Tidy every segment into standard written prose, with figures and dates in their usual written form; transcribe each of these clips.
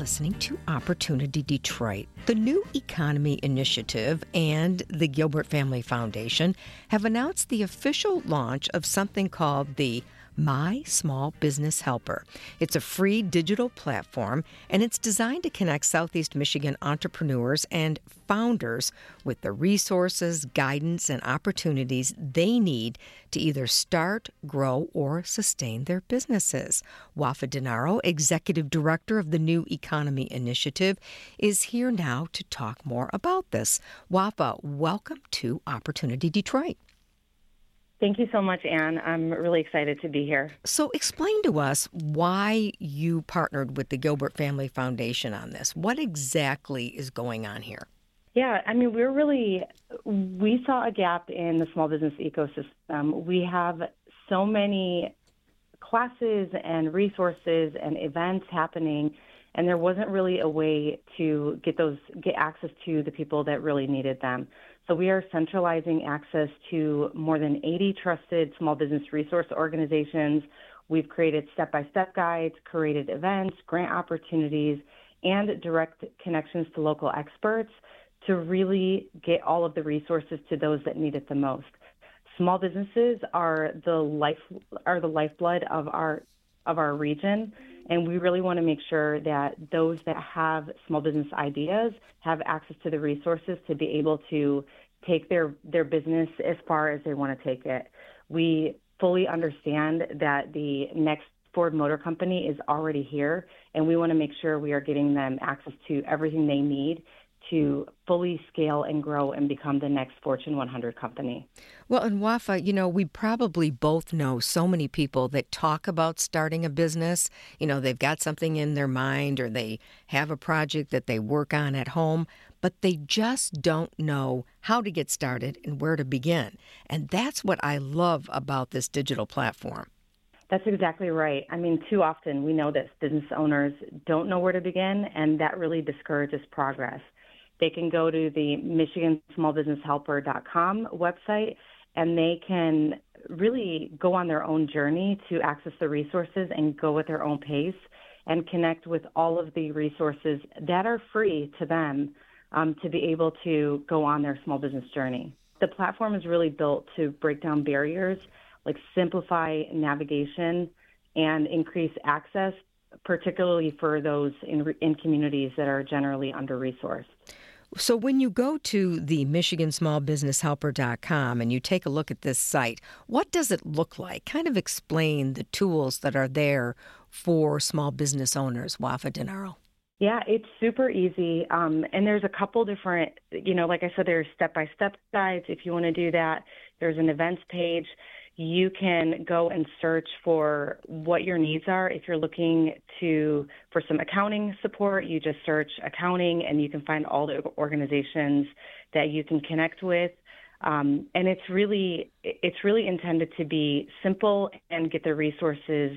listening to Opportunity Detroit. The New Economy Initiative and the Gilbert Family Foundation have announced the official launch of something called the My Small Business Helper. It's a free digital platform, and it's designed to connect Southeast Michigan entrepreneurs and founders with the resources, guidance, and opportunities they need to either start, grow, or sustain their businesses. Wafa Denaro, Executive Director of the New Economy Initiative, is here now to talk more about this. Wafa, welcome to Opportunity Detroit. Thank you so much, Ann. I'm really excited to be here. So explain to us why you partnered with the Gilbert Family Foundation on this. What exactly is going on here? Yeah, I mean, we saw a gap in the small business ecosystem. We have so many classes and resources and events happening, and there wasn't really a way to get access to the people that really needed them. So we are centralizing access to more than 80 trusted small business resource organizations. We've created step-by-step guides, created events, grant opportunities, and direct connections to local experts to really get all of the resources to those that need it the most. Small businesses are the lifeblood of our region, and we really want to make sure that those that have small business ideas have access to the resources to be able to take their business as far as they want to take it. We fully understand that the next Ford Motor Company is already here, and we want to make sure we are getting them access to everything they need to fully scale and grow and become the next Fortune 100 company. Well, and Wafa, we probably both know so many people that talk about starting a business. They've got something in their mind or they have a project that they work on at home, but they just don't know how to get started and where to begin. And that's what I love about this digital platform. That's exactly right. I mean, too often we know that business owners don't know where to begin, and that really discourages progress. They can go to the MichiganSmallBusinessHelper.com website, and they can really go on their own journey to access the resources and go at their own pace and connect with all of the resources that are free to them to be able to go on their small business journey. The platform is really built to break down barriers, like simplify navigation and increase access, particularly for those in communities that are generally under-resourced. So when you go to the MichiganSmallBusinessHelper.com and you take a look at this site, what does it look like? Kind of explain the tools that are there for small business owners, Wafa Denaro. Yeah, it's super easy. And there's a couple different, like I said, there's step-by-step guides if you want to do that. There's an events page. You can go and search for what your needs are. If you're looking for some accounting support, you just search accounting and you can find all the organizations that you can connect with. And it's really intended to be simple and get the resources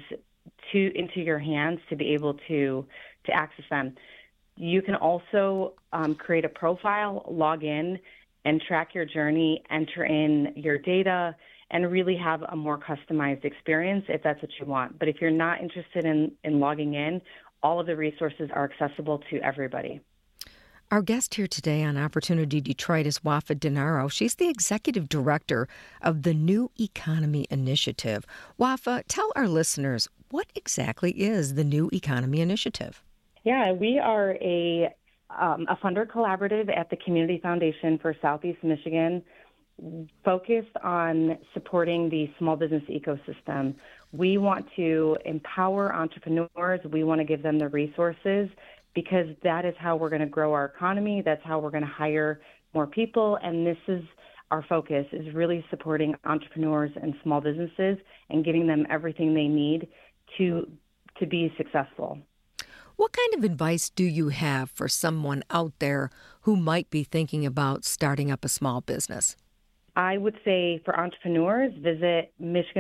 into your hands to be able to access them. You can also create a profile, log in, and track your journey, enter in your data, and really have a more customized experience if that's what you want. But if you're not interested in logging in, all of the resources are accessible to everybody. Our guest here today on Opportunity Detroit is Wafa Denaro. She's the Executive Director of the New Economy Initiative. Wafa, tell our listeners, what exactly is the New Economy Initiative? Yeah, we are a funder collaborative at the Community Foundation for Southeast Michigan, focused on supporting the small business ecosystem. We want to empower entrepreneurs. We want to give them the resources because that is how we're going to grow our economy. That's how we're going to hire more people. And this is our focus, is really supporting entrepreneurs and small businesses and giving them everything they need to be successful. What kind of advice do you have for someone out there who might be thinking about starting up a small business? I would say for entrepreneurs, visit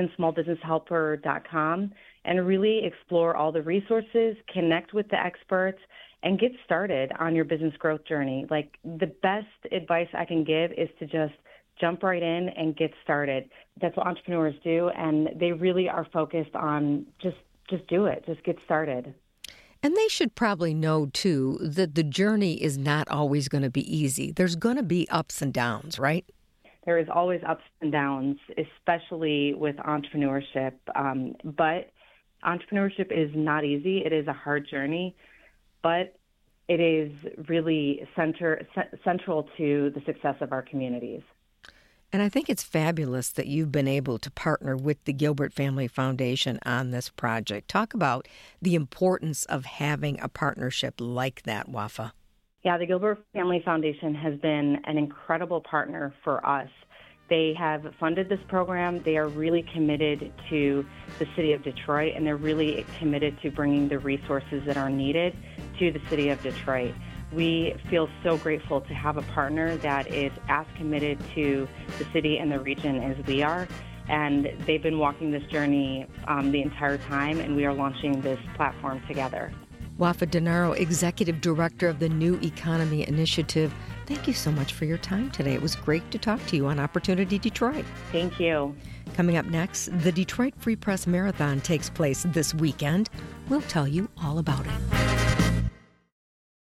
MichiganSmallBusinessHelper.com and really explore all the resources, connect with the experts, and get started on your business growth journey. Like, the best advice I can give is to just jump right in and get started. That's what entrepreneurs do, and they really are focused on just do it, just get started. And they should probably know, too, that the journey is not always going to be easy. There's going to be ups and downs, right? There is always ups and downs, especially with entrepreneurship. But entrepreneurship is not easy. It is a hard journey, but it is really central to the success of our communities. And I think it's fabulous that you've been able to partner with the Gilbert Family Foundation on this project. Talk about the importance of having a partnership like that, Wafa. Yeah, the Gilbert Family Foundation has been an incredible partner for us. They have funded this program. They are really committed to the city of Detroit, and they're really committed to bringing the resources that are needed to the city of Detroit. We feel so grateful to have a partner that is as committed to the city and the region as we are. And they've been walking this journey the entire time, and we are launching this platform together. Wafa DiNardo, Executive Director of the New Economy Initiative, thank you so much for your time today. It was great to talk to you on Opportunity Detroit. Thank you. Coming up next, the Detroit Free Press Marathon takes place this weekend. We'll tell you all about it.